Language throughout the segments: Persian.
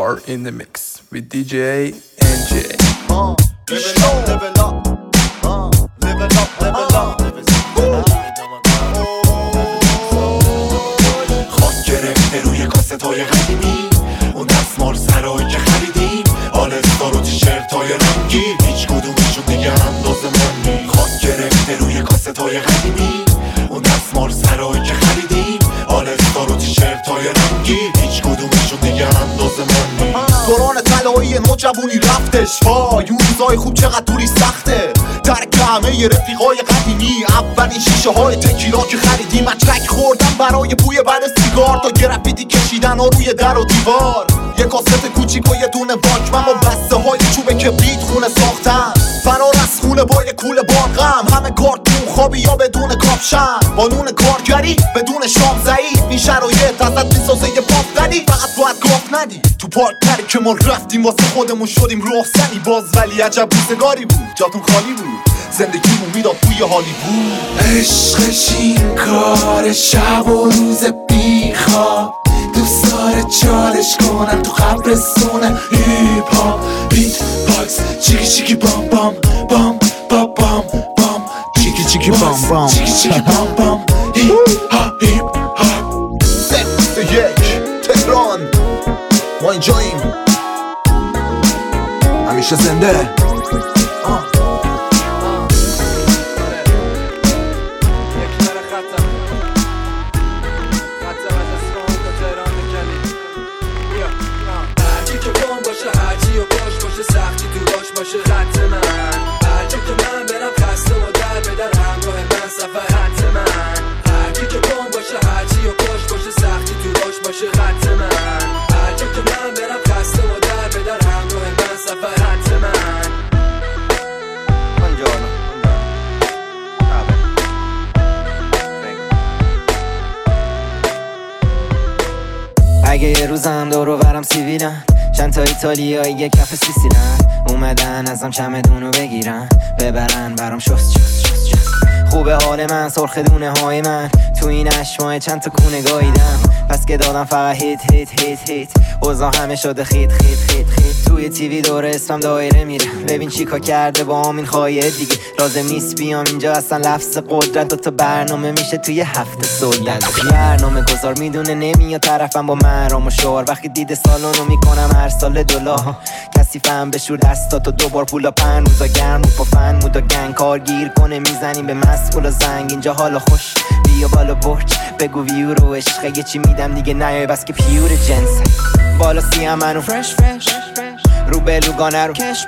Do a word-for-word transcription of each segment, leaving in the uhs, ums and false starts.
are in the mix with D J N J. Uh, level up, level up. Uh, level up, level up. خواست گرفته روی کاستای قدیمی، اون دستمال سرایی که خریدیم، آلستار و تیشرتای رنگی، هیچ کدومشون دیگه انداز من نی. خواست گرفته روی کاستای قدیمی، اون دستمال سرایی که خریدیم، آلستار و تیشرتای رنگی، هیچ کدومشون دیگه انداز من نی. دوران طلایی نوجوانی رفتش پای، اون روزای خوب چقدر دوری سخته، ترک همه رفیقای قدیمی، اولین شیشه های تکیلا که خریدیم، مچرک خوردن برای بوی بعد سیگار، تا گرافیتی کشیدن ها روی در و دیوار، یه کاست کوچیک و یه دونه واکمن با بسته های چوب کبریت خونه ساختن، فرار از خونه با یه کوله بارغم، همه کارتون خوابی یا بدون کاپشن، با نون کارگری بدون شام ضعیف، این شرایط ازت میسازه یه بافتنی، فقط باید گاف ندی تو پارک نری که ما رفتیم واسه خودمون شدیم رخصنی باز، ولی عجب روزگاری بود، جاتون خالی بود، زندگیمون میداد بوی هالیوود. عشقش این کار شب و روز بیخواب، دوست داره چالش کنم تو قبرستونه، هیپ هاپ بیت باکس چیکی چیکی بام بام بام بام بام بام چیکی چیکی بام بام چیکی چیکی بام بام هیپ هاپ هیپ هاپ. سه یک تهران، ما اینجاییم همیشه زنده. سختی تو باش باشه خط من، هر جا که من برم خسته و در بدر همراه من سفر خط من، هر کی که بام باشه هرچی و باش باشه سختی تو باش باشه خط من، هر جا که من برم خسته و در بدر همراه من سفر خط من. Buongiorno, اگه یه روزم دور و برم سیبیلن، چند تا ایتالیایی یه کف سیسیلن، اومدن ازم چمدونو بگیرن ببرن برام شست شست شست شست. خوبه حال من سرخ دونه های من، تو این اشمای چند تا کونه گاییدم، پس که دادم فقط هیت هیت هیت هیت، اوضاع همه شده خیت خیت خیت خیت. توی تیوی دور اسمم دایره میره، ببین چیکار کرده با همین خواهیه دیگه، لازم نیست بیام اینجا اصلا لفظ قدرت، دوتا برنامه میشه توی هفته سولد. برنامه گذار میدونه نمیاد طرفم با مرام و شعار، وقتی دیده سالونو میکنم هر سال دلار، کسی فهم بشور دستاتو دوبار پولا پن، روزا گرم رو پفن مودا گنگ کار گیر کنه، میزنیم به مسئول و زنگ، اینجا حالا خوش بیا بالا برج بگو ویو رو عشق، یه چی میدم دیگه نیای بس که پیور جنس، بالا سیم منو فرش فرش، رو بلوگانه رو کشمش،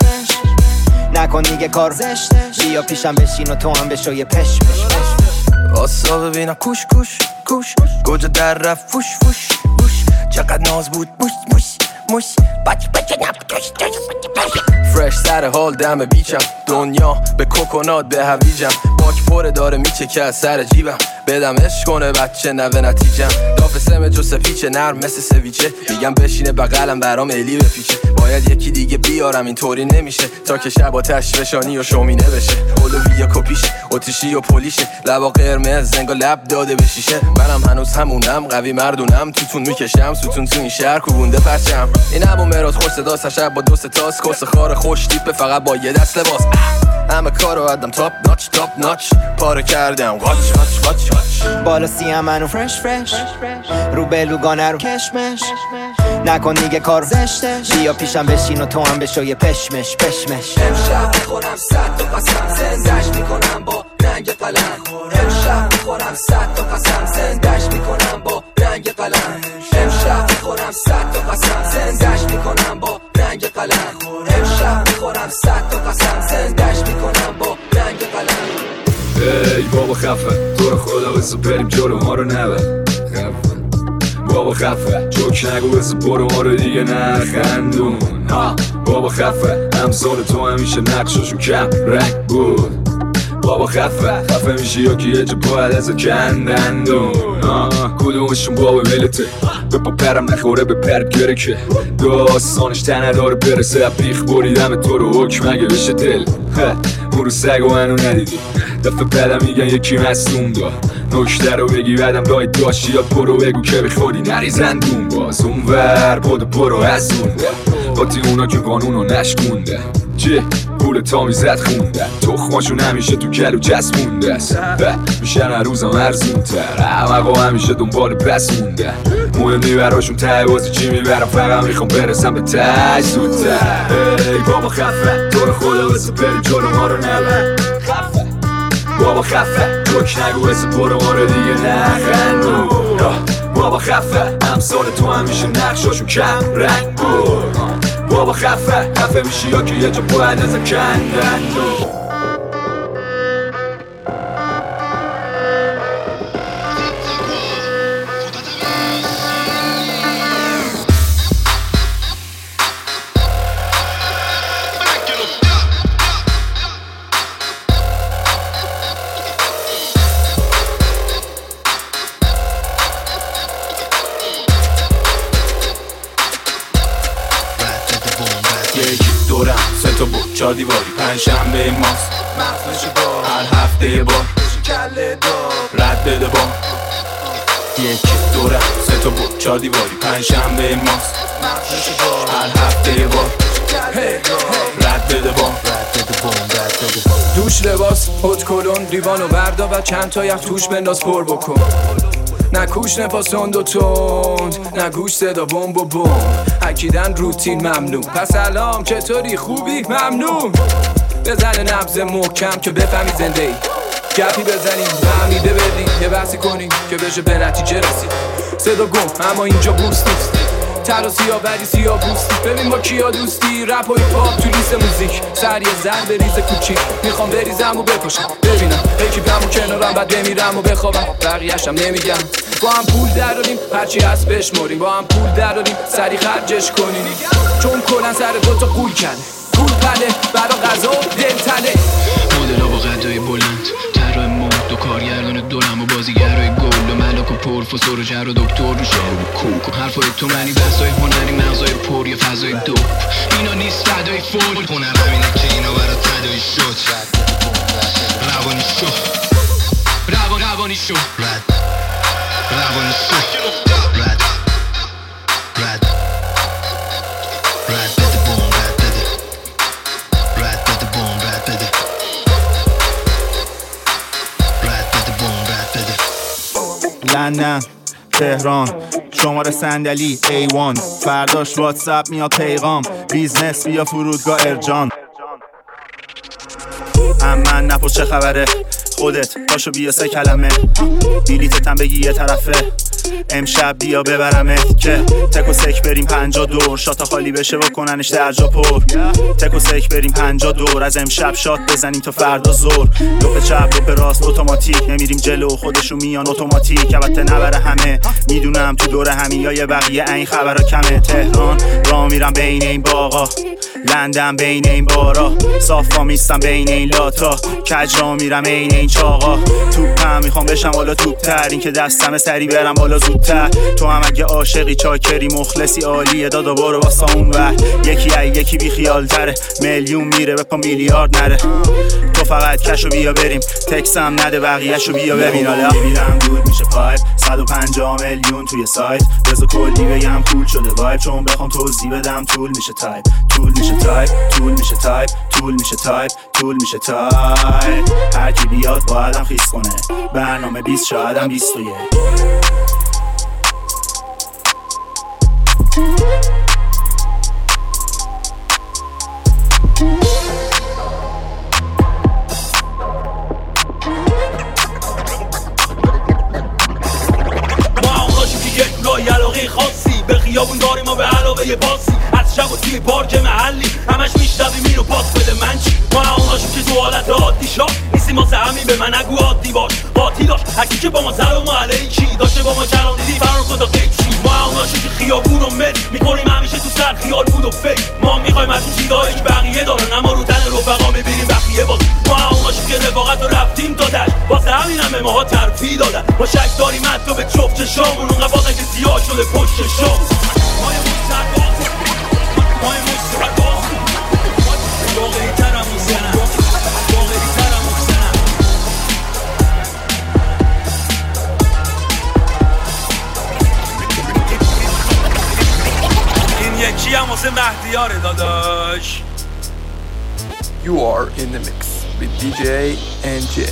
نکن دیگه کار زشتش، بیا پیشم بشین و تو هم بشو یه پش پش پش. آسا ببینم کوش کوش کوش، گوجه در رفت فوش فوش فوش، چقدر ناز بود بوش بوش موش، بچ بچ نب توش توش بچ. فرش سر حال دم بیچم، دنیا به کوکونات به هویجم، باک پره داره میچکه از سر جیبم، بدم عشق کنه بچه نوه نتیجم، داف سمه جو سپیچه نرم مثل سویچه، میگم بشینه بغلم برام الی بپیچه، باید یکی دیگه بیارم اینطوری نمیشه، تا که شب آتش فشانی و شومینه بشه، اولویا کپیشه اتیشی و پلیشه، لبا قرمز زنگا لب داده به شیشه، منم هنوز همونم قوی مردونم، توتون میکشم ستون تو این شهر کوبونده پرچم، این همون مراد خوش صدا شب با دوست تاس، کس خار خوش تیپه فقط با یه دست لباس، همه کارو ادم تاپ ناچ تاپ ناچ، پاره کردم واچ واچ واچ واچ، بالا سیم منو فرش فرش، رو بلوگانه رو کشمش، نکن دیگه کار زشتش، بیا پیشم بشین و تو هم بشو یه پشمش پشمش. امشب میخورم صد تا قسم زندش میکنم با رنگ قلم، امشب میخورم صد تا قسم زندش میکنم با رنگ قلم، امشب میخورم صد تا قسم زندش میکنم با رنگ قلم، امشب میخورم صد تا قسم زندش میکنم با رنگ قلم. ای بابا خفه تو رو خدا بسو بریم جلو ما رو نبر، خفه بابا خفه جوک نگو بسو برو ما رو دیگه نخندون، بابا خفه همسال تو همیشه نقشاشو کم رنگ بود، بابا خفه خفه میشه یا که یه جا باید ازا کندندون، کدومشون بابا ولته به پا پرم نخوره به پرد گره که داستانش تنه داره برسه، بیخ بریدم تو رو حکم اگه بشه دل، اون رو سگ و منو ندیدی دفعه بعدم میگن یکی مصدوم دار، نکته رو بگی بعدم راه داشتی یا برو بگو که بخوری نریزندون باز اون ور بودو برو از اون با تی اونا که قانونو نشکونده چه پول تا میزد خونده تخماشون همیشه تو کلو چسبونده است میشن هر روزم ارزون تر همقا همیشه دنبال بس مونده مهم نی براشون ته بازی چی میبرم فقط میخوام برسم به ته زودتر ای بابا خفه تو رو خدا بسه بریم جلو ما رو نبر خفه بابا خفه روک نگو بسه برو ما رو دیگه نخندون بابا خفه همسال تو همیشه نقشاشون کم رنگ بود بابا خفه خفه میشی یا که یه جا باید ازم کندن چار دیواری پنجشنبه ماست مخفش بار هر هفته یه بار کله دار رد بده بار یک دورم سه تا بود چار دیواری پنجشنبه ماست مخفش بار هر هفته یه بار رد بده بار دوش لباس هد کلون دیوانو بردا و چند تا یخ توش بنداز پر بکن نه کوش نفاس تند و تند نه گوش صدا بوم و بوم اکیدن روتین ممنون پس سلام چطوری خوبی ممنون بزن نبض محکم که بفهمی زنده ای گپی بزنیم فهمیده بدیم یه بحثی کنیم که بشه به نتیجه رسید صدا گم اما اینجا بوست نیست تر و سیاه بری سیاه پوستی ببین با کیا دوستی رپ و هیپاپ تو لیست موزیک سر یه زن بریز کوچیک میخوام بریزم و بپاشم ببینم اکیپم و کنارم بعد بمیرم و بخوابم بقیه‌شم نمیگم با هم پول دراریم هرچی هست بشماریم با هم پول دراریم سری خرجش کنیم چون کلن سر دوتا قول کنه پول پله برا غذا و دل تله مدل ها با قدای بلند طرح مهد و کارگردان دورم و بازیگرای گل و ملاک و پرفسور و جر و دکتر رو شهر و کوک و حرفای تو منی بحثای هنری مغزای پر یه فضای دوپ اینا نیست فدای فول هنر همینه که اینا برا تدایی شد روانی شو روان روانی شو رد روانی شو رد رد رد بده بوم رد بده رد بده بوم رد بده رد بده بوم رد بده لندن تهران شماره صندلی ای وان فرداش واتساپ میاد پیغام بیزنس بیا فرودگاه ارجان امن نپوش چه خبره خودت پاشو بیا سه کلمه بیلیتتم بگی یه طرفه امشب بیا ببرمت که تک و سک بریم پنجا دور شاتا خالی بشه و کننش در جا پر تک و سک بریم پنجا دور از امشب شات بزنیم تا فردا زور لپ چپ لپ راست اتوماتیک نمیریم جلو خودشون میان اتوماتیک البته نبره همه میدونم تو دور همین یا یه بقیه این خبرها کمه تهران راه میرم بین این باغا لندن بین این بارا صافا میستم بین این لاتا کج را میرم این این چاقا توپم میخوام بشم بالا توپتر این که دستم سری برم بالا زودتر تو هم اگه عاشقی چاکری مخلصی عالیه دادا برو واسه اون ور یکی ای یکی بی خیال تره میلیون میره به پا میلیارد نره تو فقط کشو بیا بریم تکسم نده بقیهشو بیا ببین حالا میرم دور میشه پایپ صد و پنجاه میلیون توی سایت بذار کلی بگم پول شده وایب چون بخوام توضیح بدم طول میشه تایپ طول میشه تایپ طول میشه تایپ طول میشه تایپ طول میشه تایپ هر کی بیاد بایدم خیس کنه برنامه بیست شایدم بیست و یک خاصی به خیابون داریم و به علاوه یه باسی از شب و توی پارک محلی همش میشنویم اینو پاس بده من چی ما هموناشون که تو حالت عادی شا نیستیم واسه همین به من نگو عادی باش قاطی داشت هرکی که با ما سلام علیکی داشته با ما کلام دیدی فرار خدا قیب شی ما هموناشون که خیابون و مل میکنیم همیشه تو سر خیال بود و فکر ما میخوایم از اون چیزایی که بقیه دارن اما رو تن رفقا میبینیم بقیه باز ما هموناشون که رفاقت رو رفتیم دادش واسه همین هم به ماها ترفی دادن ما شک داریم حتی به چفت چشامون اون قباقه که سیاه شده پشت شام ما یه مستر باز ما یه مستر باز واقعی ترم موزنم واقعی ترم موزنم راز مهدیاره داداش. You are in the mix with دی جی ان جی.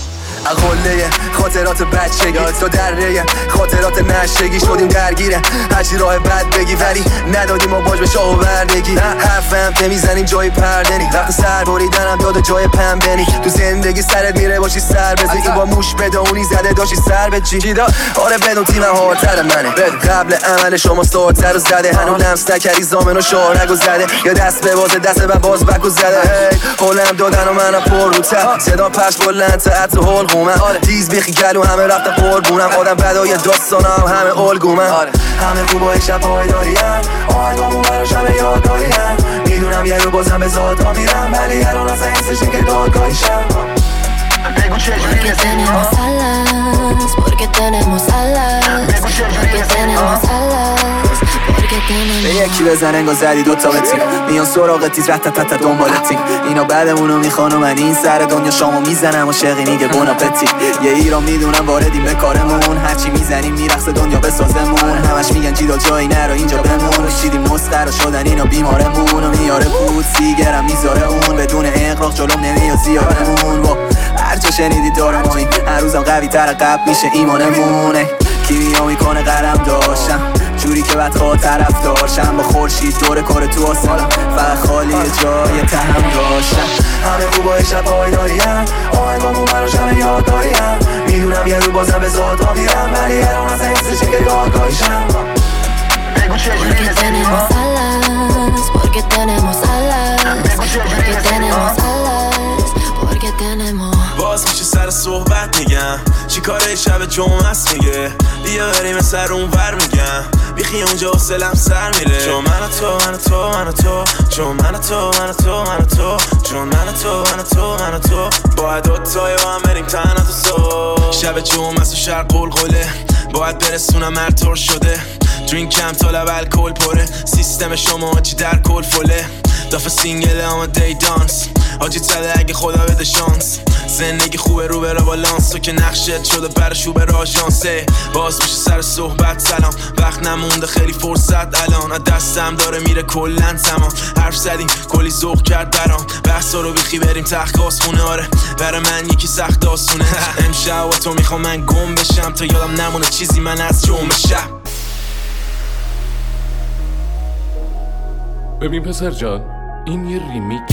اقله خاطرات بچگی تو دره خاطرات نشگی شدیم درگیره هرچی راه بد بگی ولی ندادیم ما باج به شاه و بردگی حرفم که میزنیم جای پردنی وقت سر بریدنم داد جای پنبنی تو زندگی سرت میره باشی سر بزی این با موش بدونی زده داشتی سر به چی چیدا آره بدون تیم هارتر منه قبل عمل شما سارتر رو زده هنو لمس نکردی زامن و شاه نگو زده یا دست به بازه دست به باز بکو زده هی حالم دادن و منم پر رو تر صدا پش بلند تا حتی حال آره تیز بیخی گلو همه رفتم قربونم آدم بدای داستانم همه الگومن آره همه خوبای شب های داریم آهنگامون برا شب یادگاریم میدونم یه رو بازم به ذاتا میرم ولی الان از حسش که دادگاهیشم بگو چجوری tenemos alas porque tenemos alas porque tenemos alas porque tenemos به یکی بزن انگار زدی دوتا به تیم میان سراغ تیز رت تت تت دنبال تیم اینا بعدمونو میخوان و من این سر دنیا شامو میزنم و شقی میگه بونا پتی یه ایران میدونم واردیم به کارمون هرچی میزنیم میرقص دنیا بسازمون همش میگن جیدا جایی نرو اینجا بمون شیدیم مسخره شدن اینا بیمارمون و میاره بود سیگرم میذاره اون بدون اقراق جلوم نمیاد زیادمون با هر جا شنیدی دارم این هر روزم قوی تر قبل میشه ایمانمونه کیمیا میکنه قلم داشتم جوری که بعد خواه طرف داشتم با خورشید دور کار تو آسالم فقط خالی جای تهم داشتم همه خوبای شب های داریم آهنگامون برا شب یادگاریم میدونم یه رو بازم به ذاتا میرم ولی الان از حسش که دادگاهیشم بگو چجوری tenemos alas porque tenemos alas porque tenemos alas porque tenemos باز میشه سر صحبت میگم چی کاره شب جمعه است میگه بیا بریم سر اون ور میگم بیخی اونجا حسلم سر میره چون من و تو من و تو من و تو چون من و تو من و تو من و تو چون من و تو من و تو من و تو باید دوتای با هم بریم تنها تو صبح شب جمعه است و شرق قلقله باید برسونم مرطور شده درینک کم تا لب الکل پره سیستم شما چی در کل فله دافه سینگل اما دی دانس آجی تله اگه خدا بده شانس زندگی خوبه رو بره بالانس تو که نقشت شده برشو به راژانسه باز میشه سر صحبت سلام وقت نمونده خیلی فرصت الان دستم داره میره کلن زمان حرف زدیم کلی ذوق کرد برام بحثا رو بیخی بریم تخت خونه آره برای من یکی سخت آسونه امشب و تو میخوام من گم بشم تا یادم نمونه چیزی من از جمعه شب ببین پسر جان این یه ریمیکس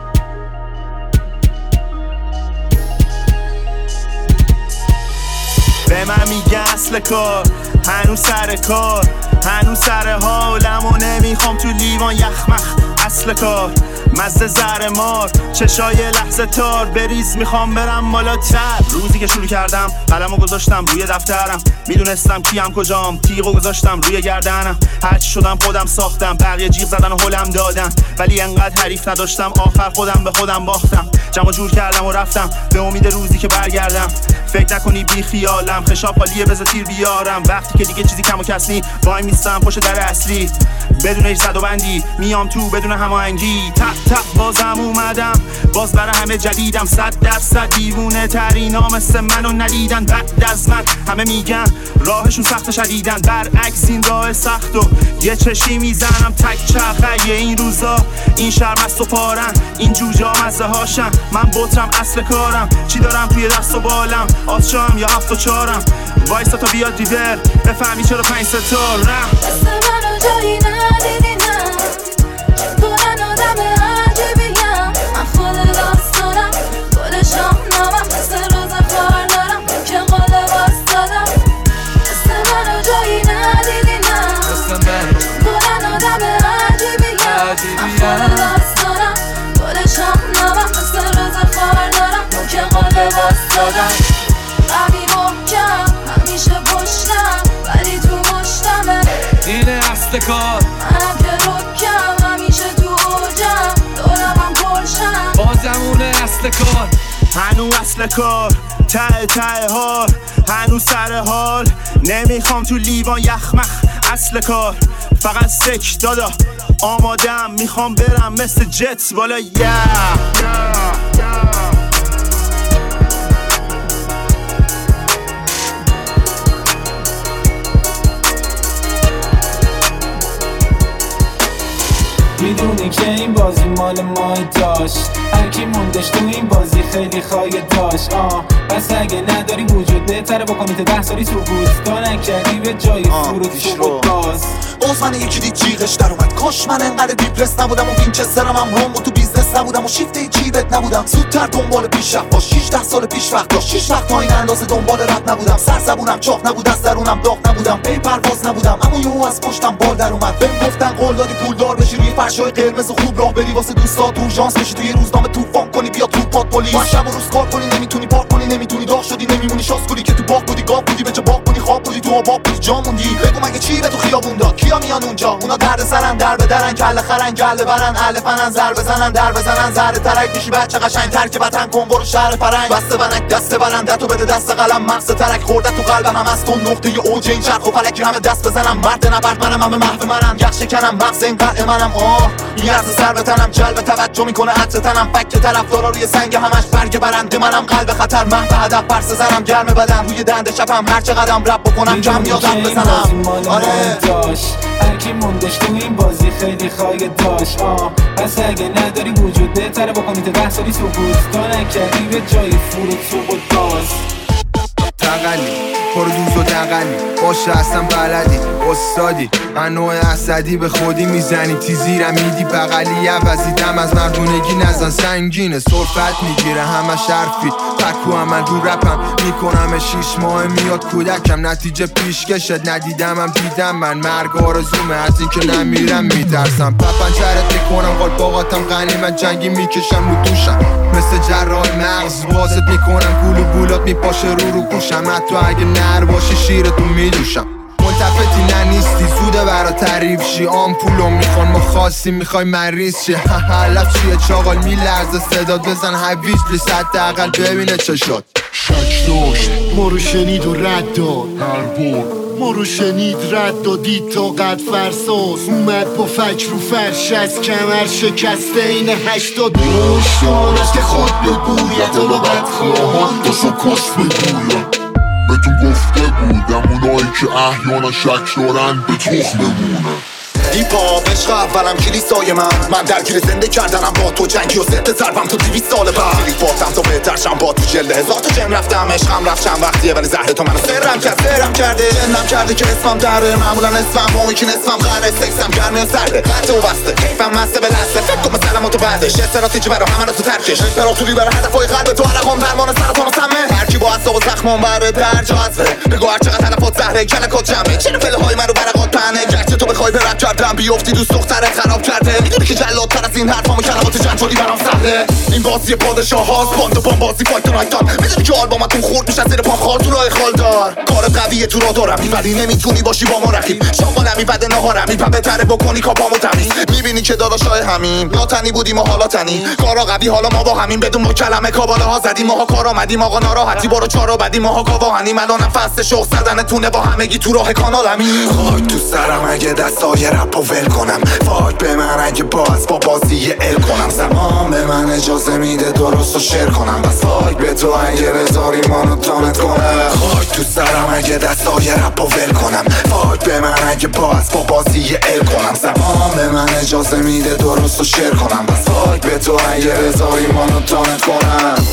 به من میگه اصل کار هنوز سر کار هنوز سر حالم و نمیخوام تو لیوان یخمخ اصل کار مزه زر مار چشای لحظه تار بریز میخوام برم بالاتر روزی که شروع کردم قلمو گذاشتم روی دفترم میدونستم کیم کجام تیغو گذاشتم روی گردنم هرچی شدم خودم ساختم بقیه جیغ زدن و هلم دادن ولی انقدر حریف نداشتم آخر خودم به خودم باختم جمع جور کردم و رفتم به امید روزی که برگردم فکر نکنی بی خیالم خشاب حالیه بذار تیر بیارم وقتی که دیگه چیزی کم و کسنی وای میستم پشت در اصلی بدون هیچ زد و بندی میام تو بدون هماهنگی تا تا بازم اومدم باز برای همه جدیدم صد درصد دیوونه ترینا مثل منو ندیدن بعد از من همه میگن راهشون سخت شدیدن برعکس این راه سخت و یه چشی میزنم تک چرخه این روزا این شرم است و پارن این جوجا مزه هاشن من بطرم اصل کارم چی دارم توی دست و بالم آتشام یا هفت و چارم وایسا تا بیاد دیور بفهمی چرا پنج ستار رم دست منو جایی ندیدی نه تو من آدم عجیبیم من خود داستانم گل شاهنامم مثل روز کار دارم که قول باستادم دست منو جایی ندیدی نه تو من آدم عجیبیم من خود داستانم گل شاهنامم مثل روز کار دارم که قول باستادم قوی محکم همیشه پشتم ولی تو مشتمه اینه اصل کار منم که رکم همیشه تو اوجم دورم هم پرشم بازمونه اصل کار هنو اصل کار ته ته حال هنو سر حال نمیخوام تو لیوان یخمخ اصل کار فقط سک دادا آمادم میخوام برم مثل جت بالا یه بازی مال مای داشت، هر کی موندش تو این بازی خیلی خواهی داشت. آه بس اگه نداری وجود بهتره بکنی تا ده سالی تو بود تا نکردی به جای فرود تو باز. باز من یکی دید جیغش در اومد، کاش من انقدر دیپرس نبودم و وینچسترم هم روم و تو بیزنس نبودم و شیفته جیبت نبودم. زودتر دنبال پیشرفت باش، شیشده سال پیش وقت داشت، شیش وقت تا این اندازه دنبال رد نبودم. سرزبونم چاق نبود، از درونم داغ نبودم، پی پرواز نبودم، اما یهو از پشتم بال در اومد. بهم گفتن قول دادی پولدار بشی، روی فرشای قرمز و خوب راه بری واسه دوستات، اورژانس بشی، توی روزنامه طوفان کنی، بیا تو پات پلیس. با شب و روز کار کنی، نمیتونی پارک کنی، نمیتونی داغ شدی، نمیمونی شاسکولی که تو باغ بودی، گاو بودی، به چه باغ بودی، خواب بودی، تو آباب بودی، جا موندی. بگو مگه چی به تو خیابون داد؟ کیا میان اونجا؟ اونا درد سرن، در بدرن، کله خرن، گله برن، اهل فنن، زر بزنن، در بزنن، زر ترک میشی بچه قشنگ، ترک وطن کن برو شهر فرنگ. بسته بنک دست بلندتو بده دست قلم، مغز ترک خورده تو قلب هم از تو نقطه اوج این چرخ و فلکی همه دست بزنم. مرد نبرد منم، همه محو منم، یخ شکنم، مغز این قطع منم. آه این عرض سر به تنم، جلب توجه میکنه عطر تنم، فک طرفدارا روی سنگ همش برگ برنده منم، قلب خطر محو هدف پرس زنم، گرم بدن روی دنده شبم، هر چه قدم رپ بکنم کم یادم بزنم. آره هر کی موندش تو این بازی خیلی خواهی داشت. آه پس اگه نداری وجود بهتره بکنی تا ده سالی تو بود تا نکردی به جای فرود تو بود باز. تقلی پردوز و تقلی باشه اصلا بلدی استادی، انواع اسدی به خودی میزنی، تیزیرم میدی بغلی عوضیدم، از مردونگی نزن سنگینه، صرفت میگیره همه شرفی، پکو هم من رو رپم میکنم شیش ماه میاد کودکم، نتیجه پیشکشت ندیدمم دیدم من، مرگ آرزومه از این که نمیرم میترسم، پپنجرت میکنم قال باقاتم غنی من جنگی میکشم رو دوشم، مثل جرال مغز بازت میکنم، گولو گولات میپاشه رو رو پوشم، حتی اگه نر باشی شیرتو میدوشم. ملتفتی نه نیستی زوده برا تعریف شی، آمپولو میخوان ما خواستی میخوای مریض شی، حلف چیه چاقال میلرزه صداد بزن حویج بلی حداقل ببینه چشات. شک داشت ما رو شنید و رد داد، هر بار ما رو شنید رد دادید تا قد فرساز، اومد با فکر رو فرش از کمر شکسته این هشتاد مشتانش که خود بگوید و بدخواهان داشو کس بگوید. بهتون گفته بودم اونایی که احیانا شک دارن به تخم بمونن. هیپ هاپ عشق اولم کلیسای من، من درگیر زنده کردنم با تو، جنگی و ضد ضربم تا دویست سال بعد، کلیک باتم تا بهتر شم با تو جلد هزار تا جن رفتم، عشقم رفت چند وقتیه ولی زهر تو منو سرم کرد، سرم کرده جنم کرده که اسمم دره، معمولا اسمم اون که اسمم غره، سکسم گرمه و سرده، قطع و بسته، کیفم مسته به دسته، فکر کن مثلا تو بعدش استراتژی برا همه رو تو ترکش، امپراتوری برا هدفای قلب تو، علقام درمان سرطان و سمه، هر کی با عصب و زخمم بره در جاذبه، بگو هر چقدر تلفات زهره کلکات جمعه، چرا پله‌های منو برقات پنه، گرچه تو بخوای برات کردم بیفتی دوست دخترت خراب کرده، میدونی که جلادتر از این حرفام و کلمات جنجالی برام سهله، این بازی پادشاه هاست، باند و بام بازی فایت نایتان، میدونی که آلبومتون خورد میشه زیر پام خال تو راه خالدار، کار قویه تو را دارم ولی نمیتونی باشی با ما رقیب، شامالمی بده نهارمی پا بهتره بکنی کاپامو تمیز، میبینی که داداشای همین ناتنی بودیم و حالا تنی، کارا قوی حالا ما با همین، بدون با کلمه کاباله ها زدیم ماها کار آمدیم، آقا ناراحتی برو چارو بدیم ماها گواهنیم، الانم فصل شوق زدنتونه با همگی تو راه کانالمی، خاک تو سرم اگه دستای رپو ول کنم، فاک به من اگه باز با بازی ال کنم، زمان به من اجازه میده درست و شیر کنم، بس فاک به تو اگه رزاری مانو تانت کنم، خاک تو سرم اگه دستای رپو ول کنم، فاک به من اگه باز با بازی ال کنم، زمان به من اجازه میده درست و شیر کنم، بس فاک به تو اگه رزاری مانو تانت کنم.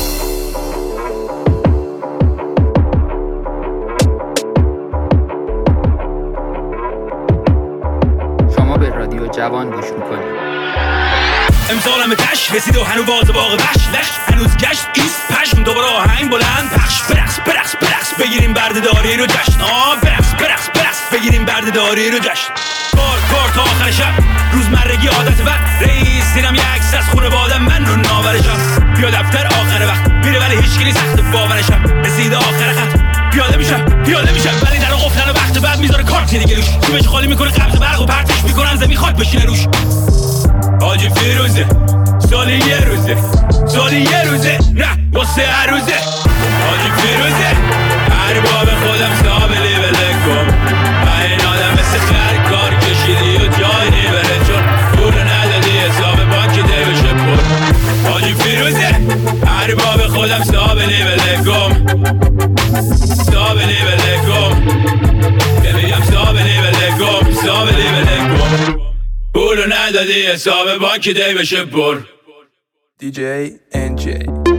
جوان گوش میکنی. امسال همه تش رسید و هنو باز باغ بش لش هنوز گشت ایست پشم دوباره آهنگ بلند پخش برقص برقص برقص بگیریم بردهداری رو جشن آه برقص برقص برقص بگیریم بردهداری رو جشن کار کار تا آخر شب روزمرگی عادت و رئیس دیدم یه عکس از خونوادم من رو ناورشم بیا دفتر آخر وقت میره ولی هیچ کی سخت باورشم رسید آخر خط پیاده میشم پیاده میشم ولی در قفلن و وقت بعد میذاره کارت دیگه روش جیبش خالی میکنه قبض برق و پرتش میکنن زمین خاک بشینه روش حاجی فیروزه سالی یه روزه سالی یه روزه نه واسه هر روزه حاجی فیروزه هر باب خودم سابلی بله کن و این آدم مثل خر کار کشیدی و جای نیبره چون پول ندادی حساب بانکی ده بشه پر حاجی فیروزه هر باب خودم سابلی بله کن سابلی بله کن ببینم سابلی بله کن سابلی بله کن پولو ندادی حساب بانکی دی بشه پر. دی جی ان جی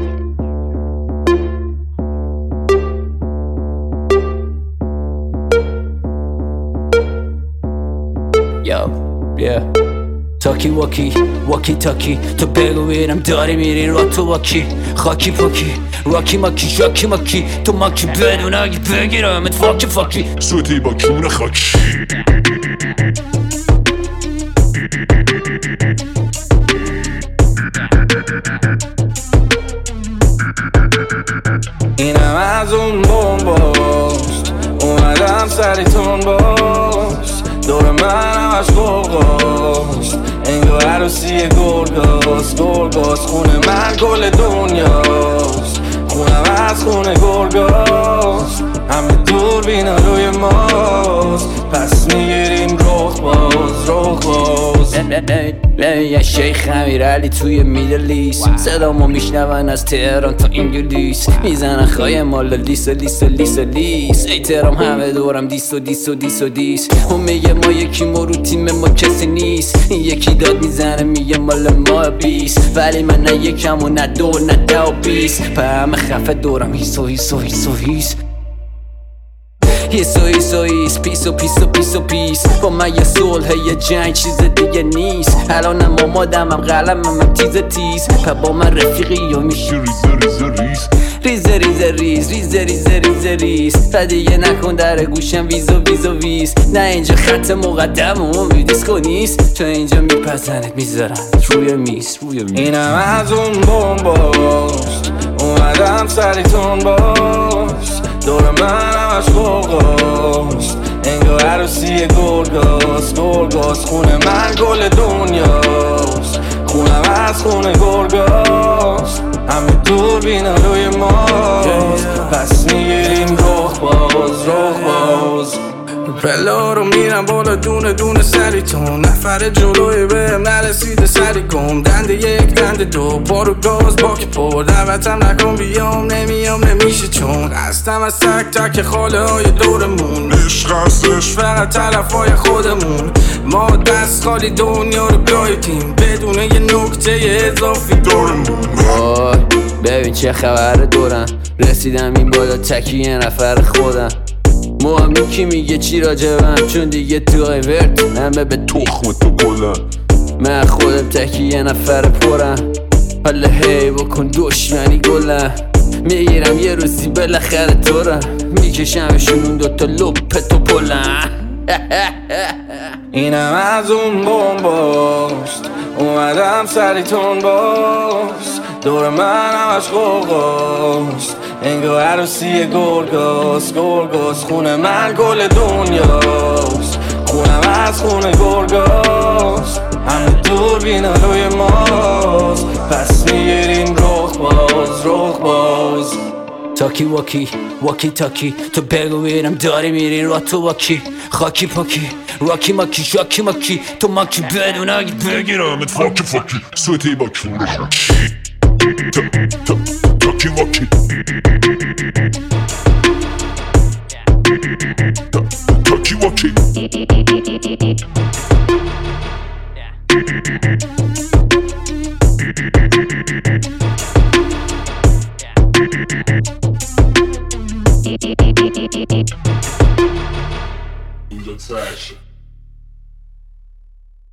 Yo, yeah. تاکی واکی واکی تاکی تو بگو بیرم داری میری را تو واکی خاکی پاکی راکی ماکی شاکی ماکی تو ماکی بدون اگه بگیرم ات فاکی فاکی سوتی با کون خاکی اینم از اون بومباست اومدم سریتون باست دور من همش گرگاست انگار عروسی گرگاست گرگاست خونه من کل دنیاست خونم از خونه گرگاست همه دور بینا روی ماست پس میگیریم رخ باز رخ باز یه شیخ امیرعلی توی میدل ایست صدامو میشنون از تهران تا انگلیس میزنن خواهی مال لیس لیس لیس لیس ای تهرام همه دورم دیس و دیس و دیس و دیس اون میگه ما یکی ما رو تیم ما کسی نیست یکی داد میزنه میگه مال ما بیس ولی من نه یکم و نه دو نه ده و بیس په همه خفه دورم هیس و هیس و هیس و هیس هیس و هیس و هیس پیس و پیس و پیس و پیس با من یه صلح یه جنگ چیز دیگه نیست الانم آمادمم قلمم هم تیز تیز په با من رفیقی و میشه ریز ریز ریز ریز ریز ریز ریز ریز ریز و دیگه نکن در گوشم ویز و ویز و ویز نه اینجا خط مقدم و امیدیسکو نیست تو اینجا میپزنت میذارن روی میز روی میز اینم از اون بومباست اومدم سریتون باست دور من همش گرگاست انگار عروسی گرگاست گرگاست خونه من کل دنیاست خونم از خونه گرگاست همه دور بینا روی ماست پس میگیریم رخ باز رخ باز پلا رو میرم بالا دونه دونه سریتون نفر جلوی بهم نرسیده سری کن دنده یک دنده دو بارو گاز باک پر دعوتم نکن بیام نمیام نمیشه چون هستم از تک تک خاله های دورمون عشق هستش فقط طرف های خودمون ما دست خالی دنیا رو گایدیم بدون یه نکته اضافی دورمون وای ببین چه خبر دورم رسیدم این بالا تکی یه نفر خودم مهمی کی میگه چی راجبم چون دیگه تو ورد همه به تخم تو گلم من خودم تکی یه نفر پرم حالا هی بکن دشمنی گلم میگیرم یه روزی بالاخره تورم میکشمشون اون دوتا لپ تو پلم اینم از اون بومباست اومدم سریتون باست دور من همش گرگاست انگار عروسی گرگاست گرگاست خونه من کل دنیاست خونم از خونه گرگاست همه دور بینا روی ماست پس میگیریم رخ باز رخ باز تاکی واکی واکی تاکی تو بگو بیرم داری میری را تو واکی خاکی پاکی راکی ماکی شاکی ماکی تو ماکی بدون اگه بگیرم ات فاکی فاکی سوتی با کون خاکی تاکی واکی تاکی واکی اینجا trash